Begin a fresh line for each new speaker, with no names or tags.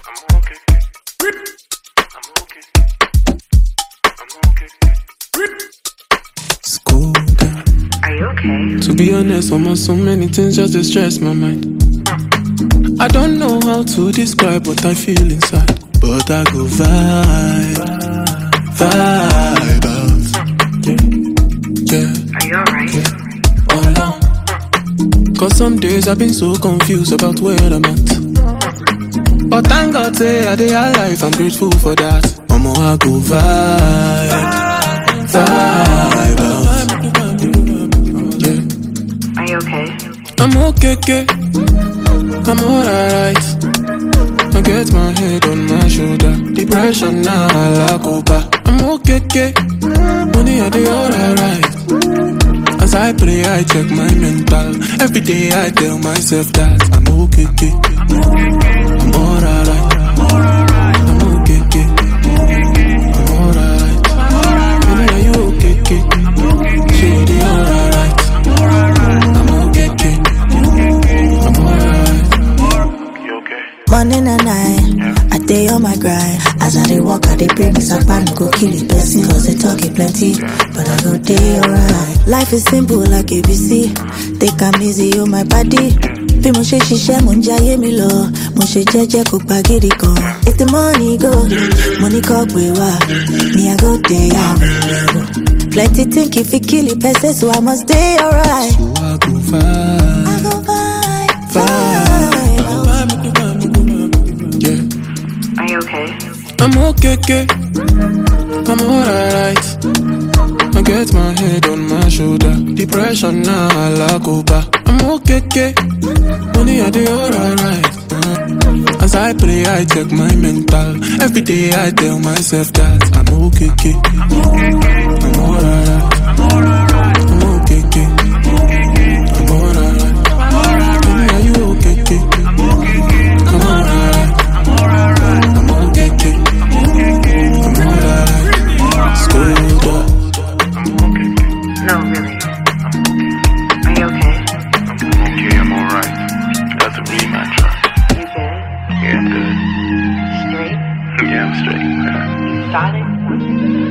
I'm okay. I'm okay. I'm okay.
School down.
Are you okay?
To be honest, almost so many things just distress my mind. I don't know how to describe what I feel inside, but I go vibe out. Yeah.
Are you alright?
Yeah. All on. Cause some days I've been so confused about where I'm at. But thank God say I dey alive, I'm grateful for that. Omo, I go vibe out. Yeah.
Are you okay?
I'm okay. I'm alright. I get my head on my shoulder. Depression now, I go back. I'm okay. Money I dey alright. As I pray, I check my mental. Every day I tell myself that I'm okay. I'm alright. I'm okay. I'm alright. Money, are you okay? She dey alright. I'm okay. I'm alright.
You okay?
Morning and night, I day on my grind. As I dey walk, I dey pray, me sakpan go kill it person. Cause they talking plenty, but I go day alright. Life is simple like ABC. Take am easy on my body. Bí mo ṣe ṣiṣẹ́, mo ń jayé mi lọ. Mo ṣe jẹ́jẹ́ kò gba gidi kan. If the money go, money kọ́ pé wá. Me I go day out. Plenty think if it kill it person, so I must stay alright.
So I go vibe.
I go vibe.
Yeah.
Are you okay?
I'm okay. I'm alright. I get my head on my shoulder. Depression now, I go back. I'm okay. Money I dey alright. As I pray, I check my mental. Every day I tell myself that I'm okay. I'm alright. I'm okay. I'm alright. Money, are you okay? I'm alright. I'm okay. I'm alright. Schooled up.
No, really. Are you okay?
Okay, I'm alright. That's a really matter.
You good?
Yeah, I'm good.
Straight?
Yeah, I'm straight.
Solid?